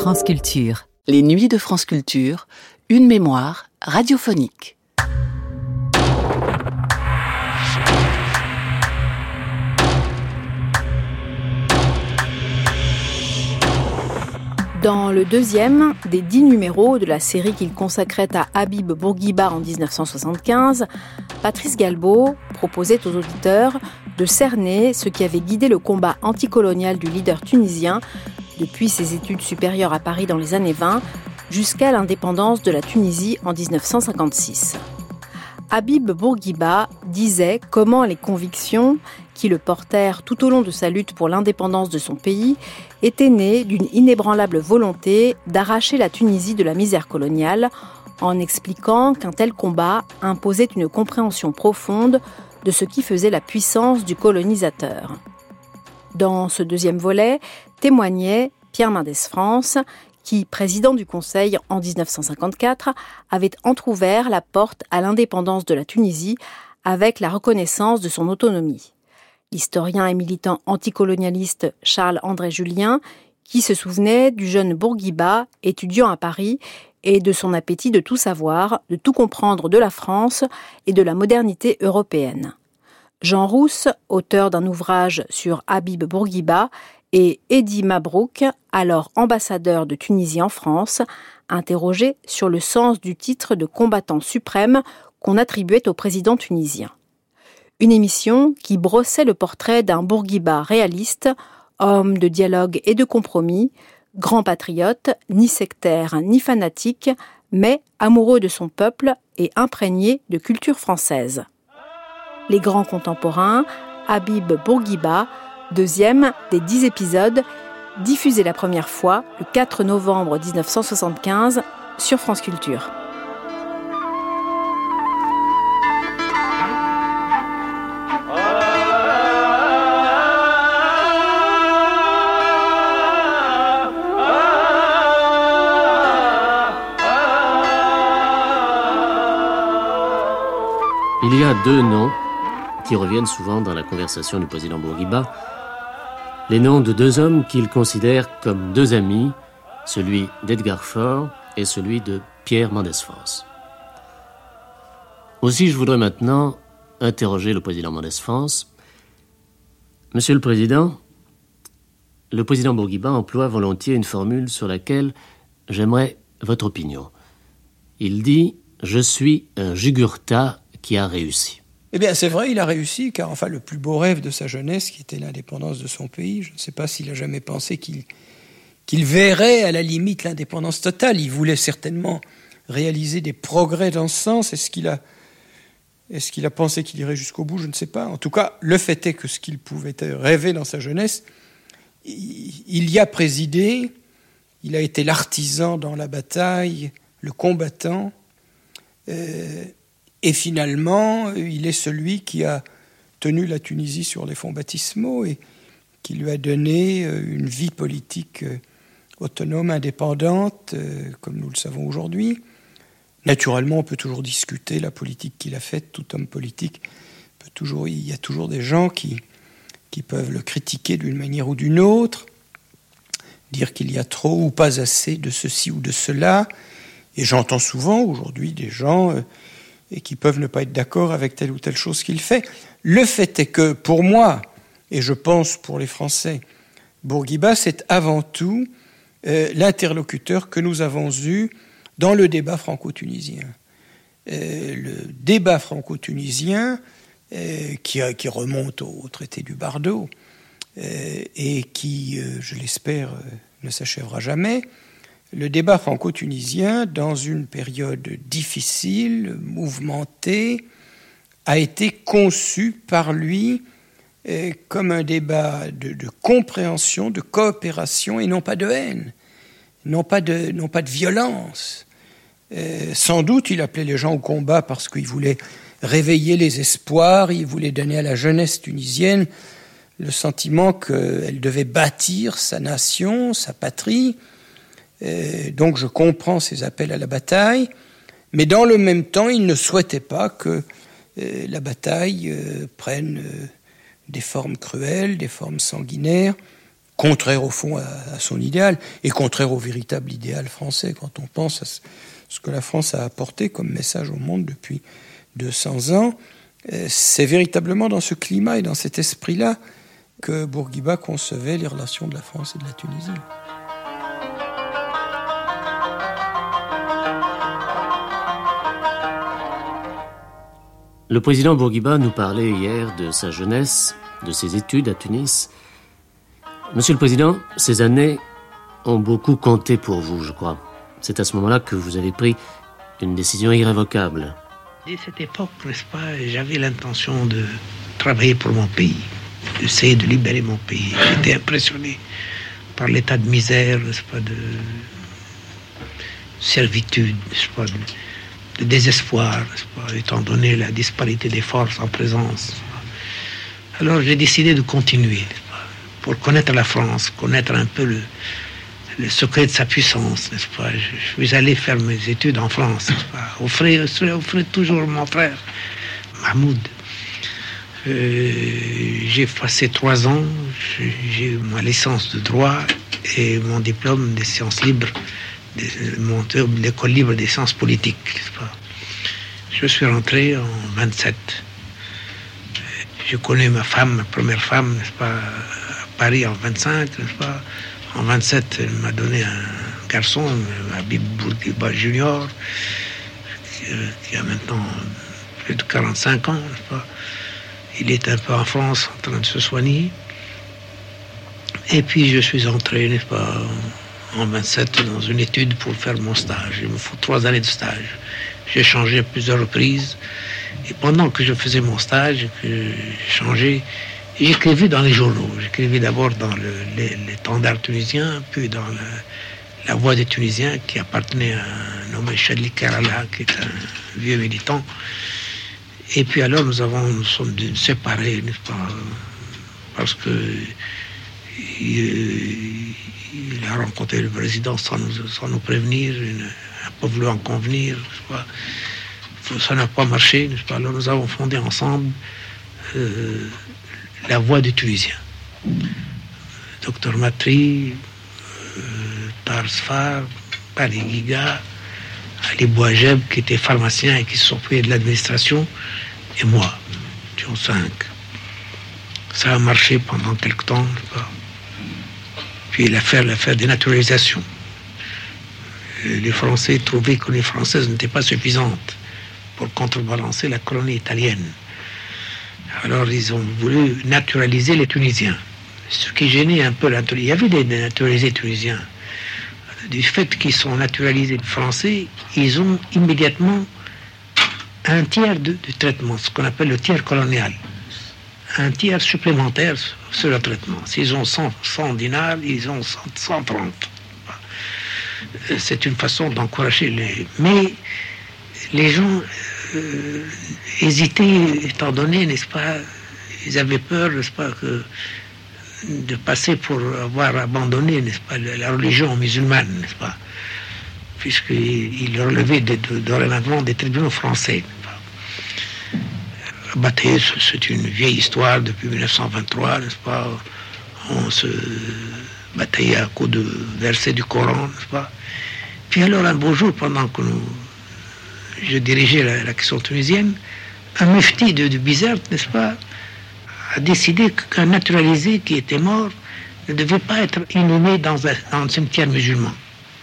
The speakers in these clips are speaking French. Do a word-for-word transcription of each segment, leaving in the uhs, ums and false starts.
France Culture. Les nuits de France Culture, une mémoire radiophonique. Dans le deuxième des dix numéros de la série qu'il consacrait à Habib Bourguiba en dix-neuf cent soixante-quinze, Patrice Galbaud proposait aux auditeurs de cerner ce qui avait guidé le combat anticolonial du leader tunisien depuis ses études supérieures à Paris dans les années vingt jusqu'à l'indépendance de la Tunisie en dix-neuf cent cinquante-six. Habib Bourguiba disait comment les convictions qui le portèrent tout au long de sa lutte pour l'indépendance de son pays étaient nées d'une inébranlable volonté d'arracher la Tunisie de la misère coloniale, en expliquant qu'un tel combat imposait une compréhension profonde de ce qui faisait la puissance du colonisateur. Dans ce deuxième volet, témoignait Pierre Mendès France, qui, président du Conseil en dix-neuf cent cinquante-quatre, avait entrouvert la porte à l'indépendance de la Tunisie avec la reconnaissance de son autonomie. L'historien et militant anticolonialiste Charles-André Julien, qui se souvenait du jeune Bourguiba, étudiant à Paris, et de son appétit de tout savoir, de tout comprendre de la France et de la modernité européenne. Jean Rousse, auteur d'un ouvrage sur Habib Bourguiba, et Eddy Mabrouk, alors ambassadeur de Tunisie en France, interrogé sur le sens du titre de combattant suprême qu'on attribuait au président tunisien. Une émission qui brossait le portrait d'un Bourguiba réaliste, homme de dialogue et de compromis, grand patriote, ni sectaire ni fanatique, mais amoureux de son peuple et imprégné de culture française. Les grands contemporains, Habib Bourguiba, deuxième des dix épisodes, diffusé la première fois le quatre novembre dix-neuf cent soixante-quinze sur France Culture. Il y a deux noms qui reviennent souvent dans la conversation du président Bourguiba, les noms de deux hommes qu'il considère comme deux amis, celui d'Edgar Faure et celui de Pierre Mendès France. Aussi, je voudrais maintenant interroger le président Mendès France. Monsieur le Président, le président Bourguiba emploie volontiers une formule sur laquelle j'aimerais votre opinion. Il dit « Je suis un Jugurtha qui a réussi ». Eh bien, c'est vrai, il a réussi, car enfin, le plus beau rêve de sa jeunesse, qui était l'indépendance de son pays, je ne sais pas s'il a jamais pensé qu'il, qu'il verrait à la limite l'indépendance totale. Il voulait certainement réaliser des progrès dans ce sens. Est-ce qu'il a, est-ce qu'il a pensé qu'il irait jusqu'au bout? Je ne sais pas. En tout cas, le fait est que ce qu'il pouvait rêver dans sa jeunesse, il y a présidé, il a été l'artisan dans la bataille, le combattant, euh, et finalement, il est celui qui a tenu la Tunisie sur les fonds baptismaux et qui lui a donné une vie politique autonome, indépendante, comme nous le savons aujourd'hui. Naturellement, on peut toujours discuter la politique qu'il a faite. Tout homme politique peut toujours... Il y a toujours des gens qui, qui peuvent le critiquer d'une manière ou d'une autre, dire qu'il y a trop ou pas assez de ceci ou de cela. Et j'entends souvent aujourd'hui des gens... et qui peuvent ne pas être d'accord avec telle ou telle chose qu'il fait. Le fait est que, pour moi, et je pense pour les Français, Bourguiba, c'est avant tout euh, l'interlocuteur que nous avons eu dans le débat franco-tunisien. Euh, le débat franco-tunisien, euh, qui, qui remonte au traité du Bardo, euh, et qui, euh, je l'espère, euh, ne s'achèvera jamais, le débat franco-tunisien, dans une période difficile, mouvementée, a été conçu par lui euh, comme un débat de, de compréhension, de coopération et non pas de haine, non pas de, non pas de violence. Euh, sans doute, il appelait les gens au combat parce qu'il voulait réveiller les espoirs, il voulait donner à la jeunesse tunisienne le sentiment qu'elle devait bâtir sa nation, sa patrie. Euh, donc je comprends ces appels à la bataille, mais dans le même temps, il ne souhaitait pas que euh, la bataille euh, prenne euh, des formes cruelles, des formes sanguinaires, contraire au fond à, à son idéal, et contraire au véritable idéal français, quand on pense à ce que la France a apporté comme message au monde depuis deux cents ans. C'est véritablement dans ce climat et dans cet esprit-là que Bourguiba concevait les relations de la France et de la Tunisie. Le président Bourguiba nous parlait hier de sa jeunesse, de ses études à Tunis. Monsieur le Président, ces années ont beaucoup compté pour vous, je crois. C'est à ce moment-là que vous avez pris une décision irrévocable. Dès cette époque, n'est-ce pas, j'avais l'intention de travailler pour mon pays, d'essayer de libérer mon pays. J'étais impressionné par l'état de misère, n'est-ce pas, de servitude, n'est-ce pas, de, de désespoir, n'est-ce pas, étant donné la disparité des forces en présence. Alors j'ai décidé de continuer, n'est-ce pas, pour connaître la France, connaître un peu le, le secret de sa puissance, n'est-ce pas. Je, je suis allé faire mes études en France, n'est-ce pas, offrir, offrir toujours mon frère, Mahmoud. Euh, j'ai passé trois ans, j'ai eu ma licence de droit et mon diplôme des sciences libres, de, mon l'école libre des sciences politiques, n'est-ce pas. Je suis rentré en vingt-sept. Je connais ma femme, ma première femme, n'est-ce pas, à Paris en vingt-cinq, n'est-ce pas. En vingt-sept, elle m'a donné un garçon, Habib Bourguiba Junior, qui, qui a maintenant plus de quarante-cinq ans, n'est-ce pas. Il est un peu en France en train de se soigner. Et puis je suis entré, n'est-ce pas, en vingt-sept dans une étude pour faire mon stage. Il me faut trois années de stage. J'ai changé à plusieurs reprises. Et pendant que je faisais mon stage, que j'ai changé, j'écrivais dans les journaux. J'écrivais d'abord dans le, les, les Standards tunisiens, puis dans le, la Voix des Tunisiens, qui appartenait à un nommé Chadli Karala, qui est un vieux militant. Et puis alors nous avons, nous sommes séparés, n'est-ce pas, parce que il, il a rencontré le président sans nous, sans nous prévenir, il n'a pas voulu en convenir, n'est-ce pas. Ça n'a pas marché, n'est-ce pas. Alors nous avons fondé ensemble euh, la Voix des Tunisiens. Docteur Matri, euh, Tar Sfar, Paris Giga, Ali Bouajeb, qui était pharmacien et qui s'occupait de l'administration, et moi, nous cinq. Ça a marché pendant quelque temps, n'est-ce pas. Puis l'affaire, l'affaire des naturalisations. Les Français trouvaient que les Françaises n'étaient pas suffisantes pour contrebalancer la colonie italienne. Alors ils ont voulu naturaliser les Tunisiens. Ce qui gênait un peu la Tunisie. Il y avait des naturalisés tunisiens. Du fait qu'ils sont naturalisés français, ils ont immédiatement un tiers de, de traitement, ce qu'on appelle le tiers colonial. Un tiers supplémentaire sur le traitement. S'ils ont cent, cent dinars, ils ont cent trente. C'est une façon d'encourager les... Mais les gens euh, hésitaient, étant donné, n'est-ce pas, ils avaient peur, n'est-ce pas, que, de passer pour avoir abandonné, n'est-ce pas, la religion musulmane, n'est-ce pas, puisqu'ils relevaient de, de, dorénavant des tribunaux français. Batailler, c'est une vieille histoire depuis mille neuf cent vingt-trois, n'est-ce pas, on se bataillait à coups de versets du Coran, n'est-ce pas. Puis alors un beau jour, pendant que nous, je dirigeais la, la question tunisienne, un mufti de, de Bizerte, n'est-ce pas, a décidé qu'un naturalisé qui était mort ne devait pas être inhumé dans un, dans un cimetière musulman.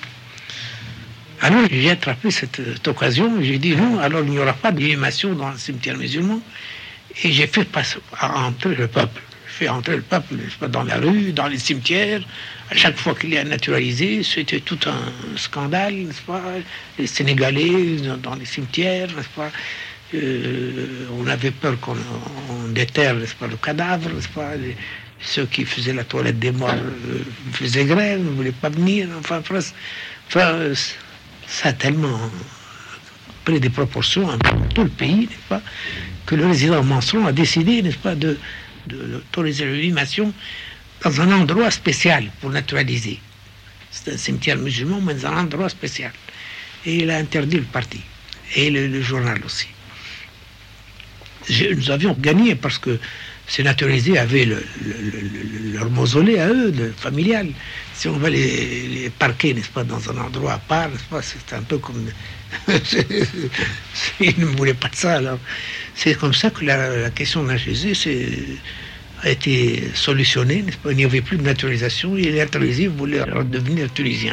Alors j'ai attrapé cette, cette occasion, j'ai dit non, alors il n'y aura pas d'inhumation dans un cimetière musulman, et j'ai fait passer, entrer le peuple. J'ai fait entrer le peuple, n'est-ce pas, dans la rue, dans les cimetières. À chaque fois qu'il y a naturalisé, c'était tout un scandale, n'est-ce pas, les Sénégalais dans les cimetières, n'est-ce pas. Euh, on avait peur qu'on on déterre, n'est-ce pas, le cadavre, n'est-ce pas. Les, ceux qui faisaient la toilette des morts euh, faisaient grève, ne voulaient pas venir. Enfin, enfin, enfin, ça a tellement pris des proportions dans tout le pays, n'est-ce pas, que le résident Manson a décidé, n'est-ce pas, de, de, d'autoriser l'inhumation dans un endroit spécial pour naturaliser. C'est un cimetière musulman, mais dans un endroit spécial. Et il a interdit le parti et le, le journal aussi. Nous avions gagné parce que se naturaliser avaient le, le, le, leur mausolée à eux, le familial. Si on va les, les parquer, n'est-ce pas, dans un endroit à part, n'est-ce pas, c'est un peu comme... Ils ne voulaient pas de ça, alors. C'est comme ça que la, la question de Jésus c'est, a été solutionnée, n'est-ce pas. Il n'y avait plus de naturalisation, et les naturalisés voulaient devenir tunisiens.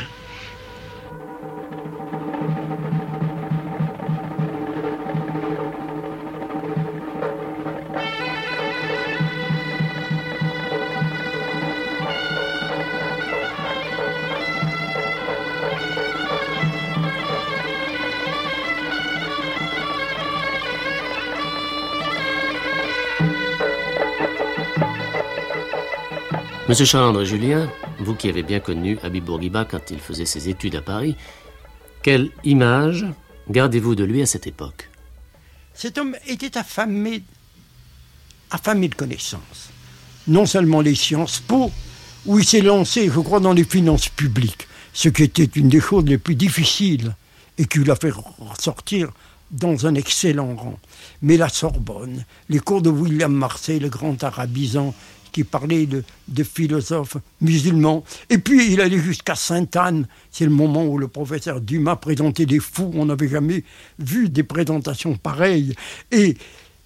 Monsieur Charles-André Julien, vous qui avez bien connu Habib Bourguiba quand il faisait ses études à Paris, quelle image gardez-vous de lui à cette époque? Cet homme était affamé, affamé de connaissances. Non seulement les Sciences Po, où il s'est lancé, je crois, dans les finances publiques, ce qui était une des choses les plus difficiles et qui l'a fait sortir dans un excellent rang. Mais la Sorbonne, les cours de William Marsay, le grand arabisant, qui parlait de, de philosophes musulmans. Et puis, il allait jusqu'à Sainte-Anne. C'est le moment où le professeur Dumas présentait des fous. On n'avait jamais vu des présentations pareilles. Et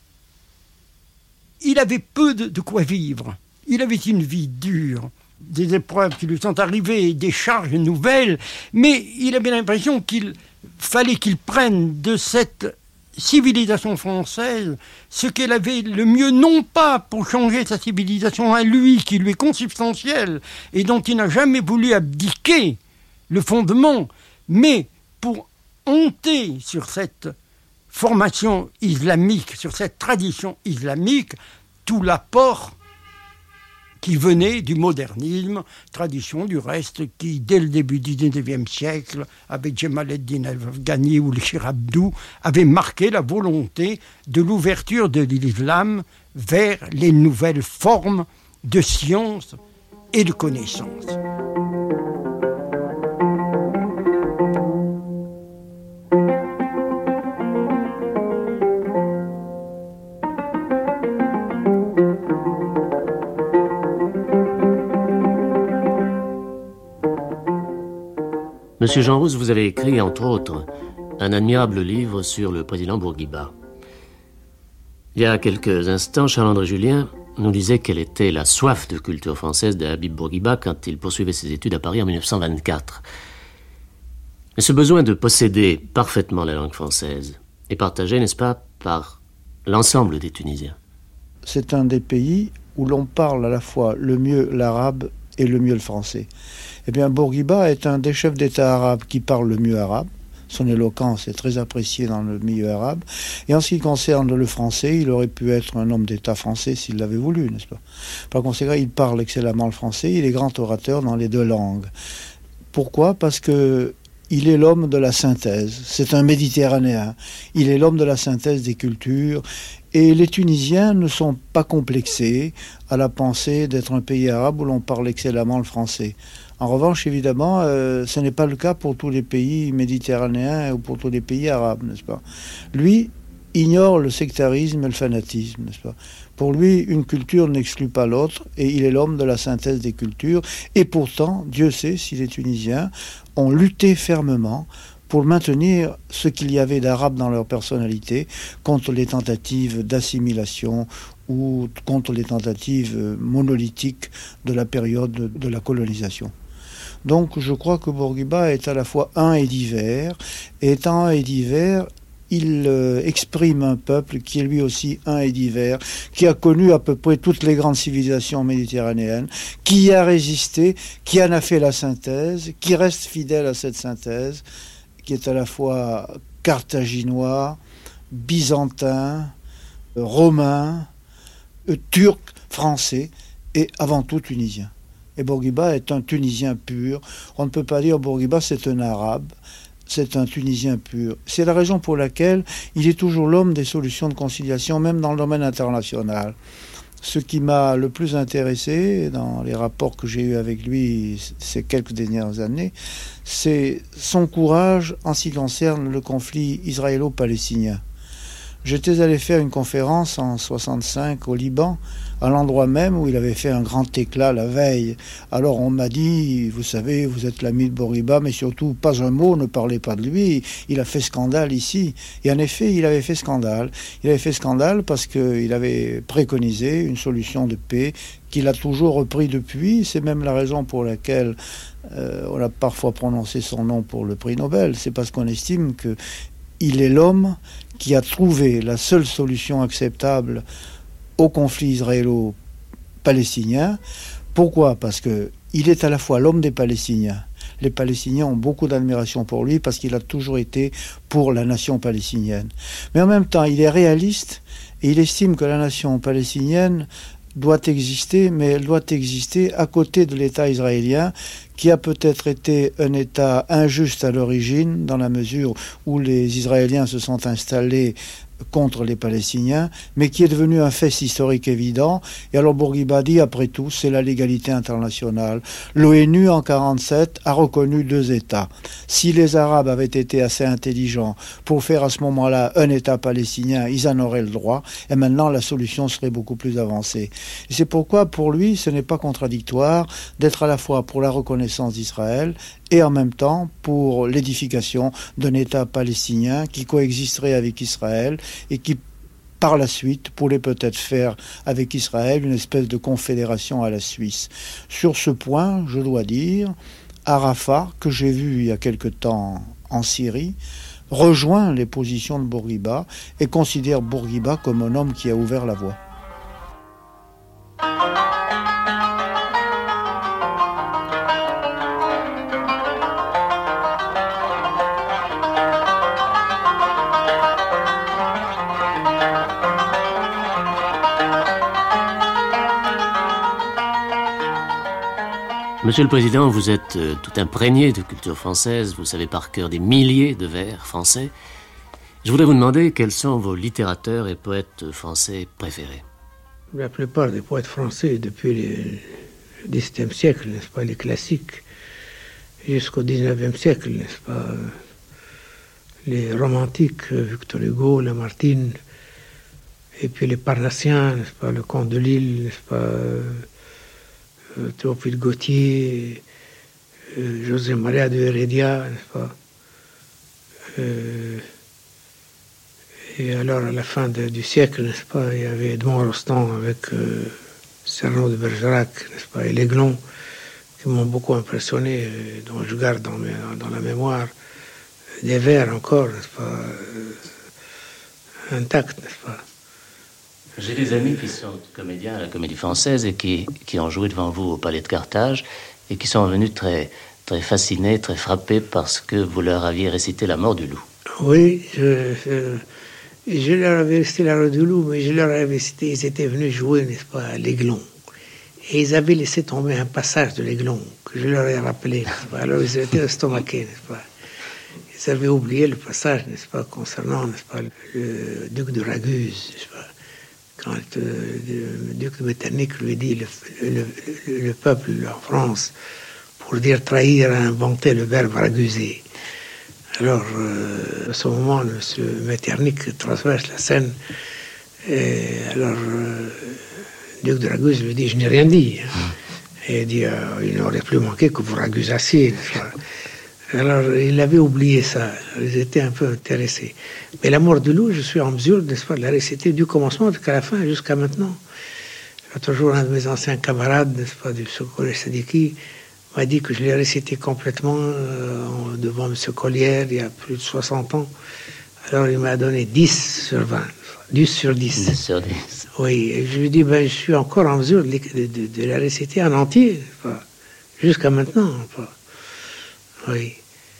il avait peu de, de quoi vivre. Il avait une vie dure, des épreuves qui lui sont arrivées, des charges nouvelles, mais il avait l'impression qu'il fallait qu'il prenne de cette civilisation française ce qu'elle avait le mieux, non pas pour changer sa civilisation à lui, qui lui est consubstantielle et dont il n'a jamais voulu abdiquer le fondement, mais pour honter sur cette formation islamique, sur cette tradition islamique, tout l'apport qui venait du modernisme, tradition du reste qui, dès le début du dix-neuvième siècle, avec Djemaleddin Afghani ou le Shir Abdou, avait marqué la volonté de l'ouverture de l'islam vers les nouvelles formes de science et de connaissance. Monsieur Jean Rousse, vous avez écrit, entre autres, un admirable livre sur le président Bourguiba. Il y a quelques instants, Charles-André Julien nous disait quelle était la soif de culture française de Habib Bourguiba quand il poursuivait ses études à Paris en dix-neuf cent vingt-quatre. Mais ce besoin de posséder parfaitement la langue française est partagé, n'est-ce pas, par l'ensemble des Tunisiens. C'est un des pays où l'on parle à la fois le mieux l'arabe et le mieux le français. Eh bien, Bourguiba est un des chefs d'État arabes qui parle le mieux arabe. Son éloquence est très appréciée dans le milieu arabe. Et en ce qui concerne le français, il aurait pu être un homme d'État français s'il l'avait voulu, n'est-ce pas? Par conséquent, il parle excellemment le français. Il est grand orateur dans les deux langues. Pourquoi? Parce que il est l'homme de la synthèse. C'est un Méditerranéen. Il est l'homme de la synthèse des cultures. Et les Tunisiens ne sont pas complexés à la pensée d'être un pays arabe où l'on parle excellemment le français. En revanche, évidemment, euh, ce n'est pas le cas pour tous les pays méditerranéens ou pour tous les pays arabes, n'est-ce pas? Lui ignore le sectarisme et le fanatisme, n'est-ce pas? Pour lui, une culture n'exclut pas l'autre et il est l'homme de la synthèse des cultures. Et pourtant, Dieu sait si les Tunisiens ont lutté fermement pour maintenir ce qu'il y avait d'arabe dans leur personnalité contre les tentatives d'assimilation ou contre les tentatives monolithiques de la période de la colonisation. Donc je crois que Bourguiba est à la fois un et divers, et étant un et divers, il euh, exprime un peuple qui est lui aussi un et divers, qui a connu à peu près toutes les grandes civilisations méditerranéennes, qui y a résisté, qui en a fait la synthèse, qui reste fidèle à cette synthèse, qui est à la fois carthaginois, byzantin, euh, romain, euh, turc, français et avant tout tunisien. Et Bourguiba est un Tunisien pur. On ne peut pas dire Bourguiba c'est un arabe, c'est un Tunisien pur. C'est la raison pour laquelle il est toujours l'homme des solutions de conciliation, même dans le domaine international. Ce qui m'a le plus intéressé dans les rapports que j'ai eus avec lui ces quelques dernières années, c'est son courage en ce qui concerne le conflit israélo-palestinien. J'étais allé faire une conférence en soixante-cinq au Liban, à l'endroit même où il avait fait un grand éclat la veille. Alors on m'a dit, vous savez, vous êtes l'ami de Bourguiba, mais surtout pas un mot, ne parlez pas de lui, il a fait scandale ici. Et en effet, il avait fait scandale. Il avait fait scandale parce qu'il avait préconisé une solution de paix qu'il a toujours repris depuis. C'est même la raison pour laquelle euh, on a parfois prononcé son nom pour le prix Nobel. C'est parce qu'on estime qu'il est l'homme qui a trouvé la seule solution acceptable au conflit israélo-palestinien. Pourquoi ? Parce qu'il est à la fois l'homme des Palestiniens. Les Palestiniens ont beaucoup d'admiration pour lui parce qu'il a toujours été pour la nation palestinienne. Mais en même temps, il est réaliste et il estime que la nation palestinienne doit exister, mais elle doit exister à côté de l'État israélien, qui a peut-être été un État injuste à l'origine, dans la mesure où les Israéliens se sont installés contre les Palestiniens, mais qui est devenu un fait historique évident. Et alors Bourguiba dit, après tout, c'est la légalité internationale. L'ONU, en quarante-sept, a reconnu deux États. Si les Arabes avaient été assez intelligents pour faire à ce moment-là un État palestinien, ils en auraient le droit, et maintenant la solution serait beaucoup plus avancée. Et c'est pourquoi, pour lui, ce n'est pas contradictoire d'être à la fois pour la reconnaissance d'Israël et en même temps pour l'édification d'un État palestinien qui coexisterait avec Israël et qui, par la suite, pourrait peut-être faire avec Israël une espèce de confédération à la Suisse. Sur ce point, je dois dire, Arafat, que j'ai vu il y a quelque temps en Syrie, rejoint les positions de Bourguiba et considère Bourguiba comme un homme qui a ouvert la voie. Monsieur le Président, vous êtes euh, tout imprégné de culture française, vous savez par cœur des milliers de vers français. Je voudrais vous demander quels sont vos littérateurs et poètes français préférés. La plupart des poètes français, depuis le dix-septième siècle, n'est-ce pas, les classiques, jusqu'au dix-neuvième siècle, n'est-ce pas, les romantiques, Victor Hugo, Lamartine, et puis les Parnassiens, n'est-ce pas, le Comte de Lille, n'est-ce pas, Euh, Théophile Gautier, euh, José Maria de Heredia, n'est-ce pas. Euh, et alors, à la fin de, du siècle, n'est-ce pas, il y avait Edmond Rostand avec euh, Cernot de Bergerac, n'est-ce pas, et L'Aiglon, qui m'ont beaucoup impressionné, euh, dont je garde dans, mes, dans la mémoire des vers encore, n'est-ce pas, euh, intacts, n'est-ce pas. J'ai des amis qui sont comédiens à la Comédie Française et qui, qui ont joué devant vous au Palais de Carthage et qui sont venus très, très fascinés, très frappés parce que vous leur aviez récité La mort du loup. Oui, je, je, je leur avais récité La mort du loup, mais je leur avais récité, ils étaient venus jouer, n'est-ce pas, à l'Aiglon. Et ils avaient laissé tomber un passage de l'Aiglon que je leur ai rappelé, n'est-ce pas. Alors ils étaient estomaqués, n'est-ce pas. Ils avaient oublié le passage, n'est-ce pas, concernant, n'est-ce pas, le, le duc de Raguse, n'est-ce pas. Quand euh, le duc de Metternich lui dit le, le, le, le peuple en France, pour dire trahir, a inventé le verbe raguser. Alors, euh, à ce moment, M. Metternich traverse la Seine, et alors euh, le duc de Raguse lui dit, je n'ai rien dit. Et il dit, euh, il n'aurait plus manqué que vous ragusassiez. Alors, il avait oublié ça. Ils étaient un peu intéressés. Mais La mort du loup, je suis en mesure, n'est-ce pas, de la réciter du commencement jusqu'à la fin, jusqu'à maintenant. Toujours un de mes anciens camarades, n'est-ce pas, du collège Sadiki, m'a dit que je l'ai récité complètement euh, devant M. Collière, il y a plus de soixante ans. Alors, il m'a donné dix sur vingt. dix sur dix. dix sur dix. Oui, et je lui dis, ben, je suis encore en mesure de, de, de, de la réciter en entier, n'est-ce pas, jusqu'à maintenant, n'est-ce pas. Oui.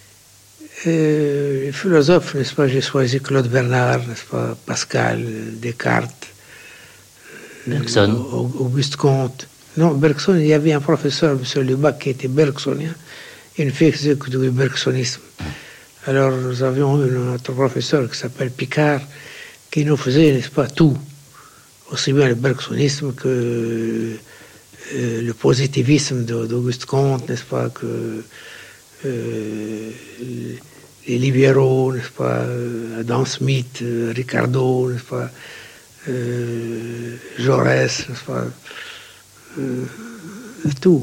Euh, les philosophes, n'est-ce pas, j'ai choisi Claude Bernard, n'est-ce pas, Pascal, Descartes, Bergson. Euh, Auguste Comte. Non, Bergson, il y avait un professeur, M. Lubac, qui était bergsonien, et une fille qui faisait du bergsonisme. Alors, nous avions eu notre professeur qui s'appelle Picard, qui nous faisait, n'est-ce pas, tout, aussi bien le bergsonisme que euh, le positivisme d'Auguste Comte, n'est-ce pas, que Euh, les libéraux, n'est-ce pas, euh, Adam Smith, euh, Ricardo, n'est-ce pas, euh, Jaurès, n'est-ce pas, euh, tout.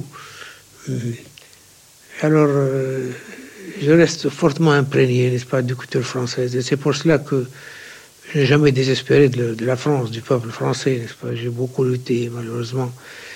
Alors, euh, je reste fortement imprégné, n'est-ce pas, du culture française. Et c'est pour cela que je n'ai jamais désespéré de, de la France, du peuple français, n'est-ce pas. J'ai beaucoup lutté, malheureusement.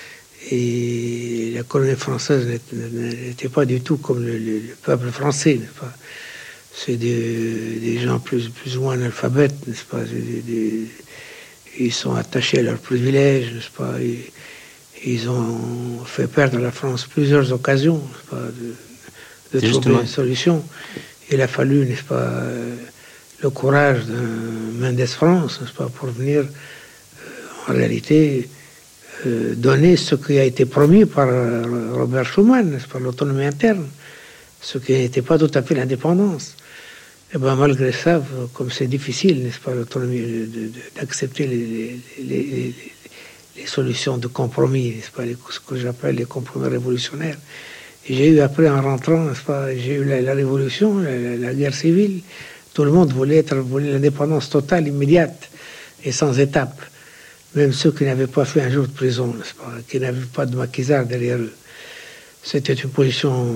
Et la colonie française n'était pas du tout comme le, le, le peuple français, n'est-ce pas. C'est des, des gens plus, plus ou moins analphabètes, n'est-ce pas. Des, des, ils sont attachés à leurs privilèges, n'est-ce pas. Et, ils ont fait perdre à la France plusieurs occasions, n'est-ce pas, de, de trouver une solution. Il a fallu, n'est-ce pas, euh, le courage d'un Mendes France, n'est-ce pas, pour venir, euh, en réalité, euh, donner ce qui a été promis par euh, Robert Schuman, n'est-ce pas, l'autonomie interne, ce qui n'était pas tout à fait l'indépendance. Et bien, malgré ça, comme c'est difficile, n'est-ce pas, l'autonomie, de, de, d'accepter les, les, les, les, les solutions de compromis, n'est-ce pas, les, ce que j'appelle les compromis révolutionnaires. Et j'ai eu après, en rentrant, n'est-ce pas, j'ai eu la, la révolution, la, la, la guerre civile. Tout le monde voulait être, voulait l'indépendance totale, immédiate et sans étape. Même ceux qui n'avaient pas fait un jour de prison, n'est-ce pas, qui n'avaient pas de maquisard derrière eux. C'était une position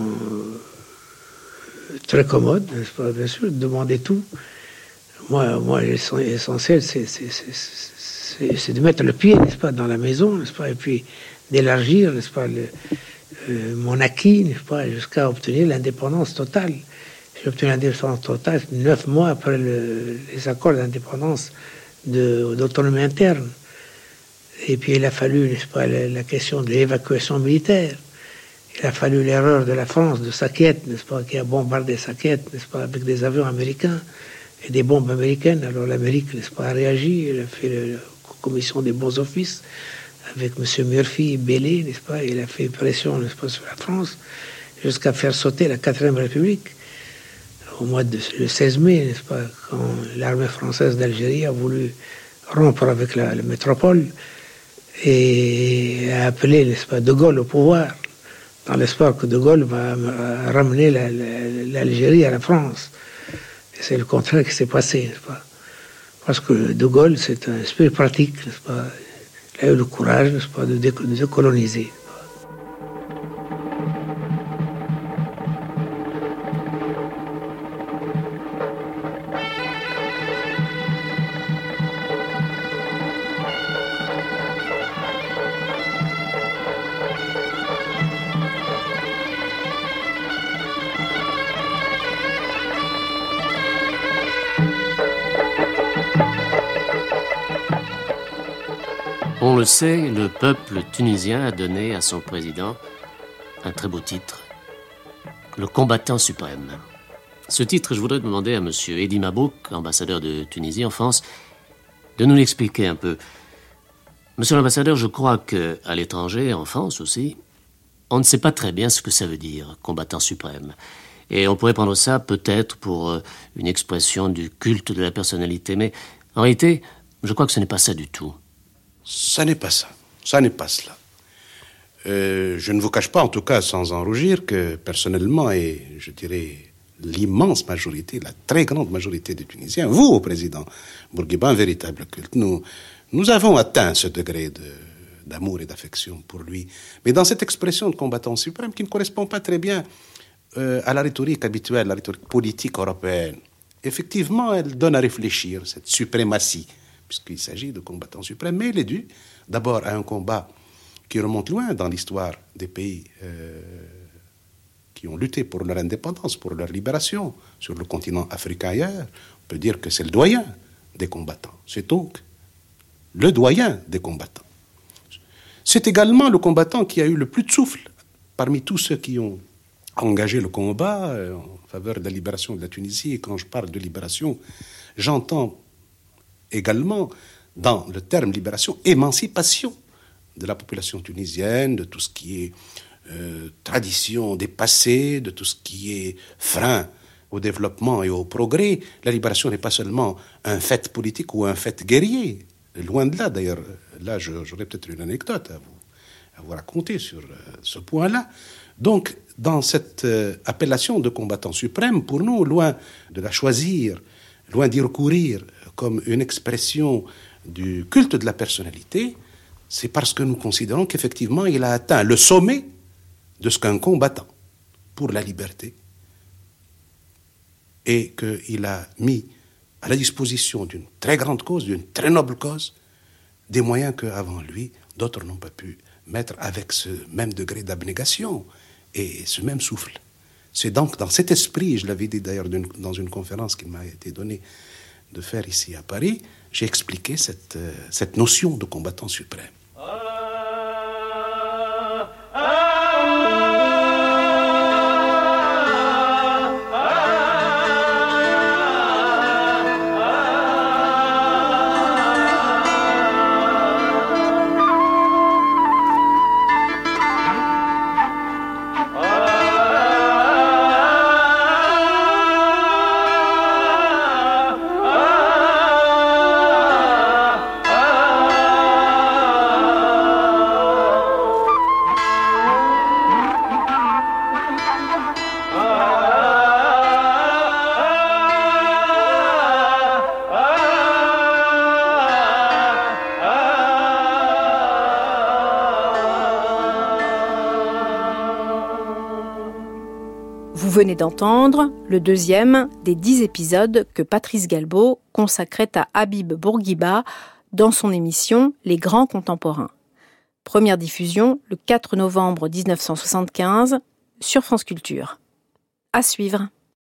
très commode, n'est-ce pas, bien sûr, de demander tout. Moi, moi l'essentiel, c'est, c'est, c'est, c'est, c'est de mettre le pied, n'est-ce pas, dans la maison, n'est-ce pas, et puis d'élargir, n'est-ce pas, le, euh, mon acquis, n'est-ce pas, jusqu'à obtenir l'indépendance totale. J'ai obtenu l'indépendance totale neuf mois après le, les accords d'indépendance de, d'autonomie interne. Et puis il a fallu, n'est-ce pas, la, la question de l'évacuation militaire. Il a fallu l'erreur de la France, de Saquette, n'est-ce pas, qui a bombardé Saquette, n'est-ce pas, avec des avions américains et des bombes américaines. Alors l'Amérique, n'est-ce pas, a réagi, elle a fait la, la commission des bons offices avec M. Murphy et Bellé, n'est-ce pas, il a fait pression, n'est-ce pas, sur la France, jusqu'à faire sauter la quatrième République. Au mois de le seize mai, n'est-ce pas, quand l'armée française d'Algérie a voulu rompre avec la, la métropole et a appelé, n'est-ce pas, De Gaulle au pouvoir, dans l'espoir que De Gaulle va ramener la, la, l'Algérie à la France. Et c'est le contraire qui s'est passé, n'est-ce pas? Parce que De Gaulle, c'est un esprit pratique, n'est-ce pas? Il a eu le courage, n'est-ce pas, de décoloniser. On le sait, le peuple tunisien a donné à son président un très beau titre, le combattant suprême. Ce titre, je voudrais demander à M. Edi Mabrouk, ambassadeur de Tunisie en France, de nous l'expliquer un peu. Monsieur l'ambassadeur, je crois qu'à l'étranger, en France aussi, on ne sait pas très bien ce que ça veut dire, combattant suprême. Et on pourrait prendre ça peut-être pour une expression du culte de la personnalité, mais en réalité, je crois que ce n'est pas ça du tout. Ça n'est pas ça. Ça n'est pas cela. Euh, je ne vous cache pas, en tout cas sans en rougir, que personnellement, et je dirais l'immense majorité, la très grande majorité des Tunisiens, vous, au président Bourguiba, un véritable culte. Nous, nous avons atteint ce degré de, d'amour et d'affection pour lui. Mais dans cette expression de combattant suprême qui ne correspond pas très bien euh, à la rhétorique habituelle, la rhétorique politique européenne, effectivement, elle donne à réfléchir, cette suprématie, puisqu'il s'agit de combattants suprêmes, mais il est dû d'abord à un combat qui remonte loin dans l'histoire des pays euh, qui ont lutté pour leur indépendance, pour leur libération, sur le continent africain ailleurs. On peut dire que c'est le doyen des combattants. C'est donc le doyen des combattants. C'est également le combattant qui a eu le plus de souffle parmi tous ceux qui ont engagé le combat euh, en faveur de la libération de la Tunisie. Et quand je parle de libération, j'entends également, dans le terme libération, émancipation de la population tunisienne, de tout ce qui est euh, tradition dépassée, de tout ce qui est frein au développement et au progrès. La libération n'est pas seulement un fait politique ou un fait guerrier. Loin de là, d'ailleurs. Là, j'aurais peut-être une anecdote à vous, à vous raconter sur euh, ce point-là. Donc, dans cette euh, appellation de combattant suprême, pour nous, loin de la choisir, loin d'y recourir comme une expression du culte de la personnalité, c'est parce que nous considérons qu'effectivement, il a atteint le sommet de ce qu'un combattant pour la liberté, et qu'il a mis à la disposition d'une très grande cause, d'une très noble cause, des moyens qu'avant lui, d'autres n'ont pas pu mettre avec ce même degré d'abnégation et ce même souffle. C'est donc dans cet esprit, je l'avais dit d'ailleurs dans une conférence qui m'a été donnée de faire ici à Paris, j'ai expliqué cette, euh, cette notion de combattant suprême. Vous venez d'entendre le deuxième des dix épisodes que Patrice Galbaud consacrait à Habib Bourguiba dans son émission Les Grands Contemporains. Première diffusion le quatre novembre dix-neuf cent soixante-quinze sur France Culture. À suivre.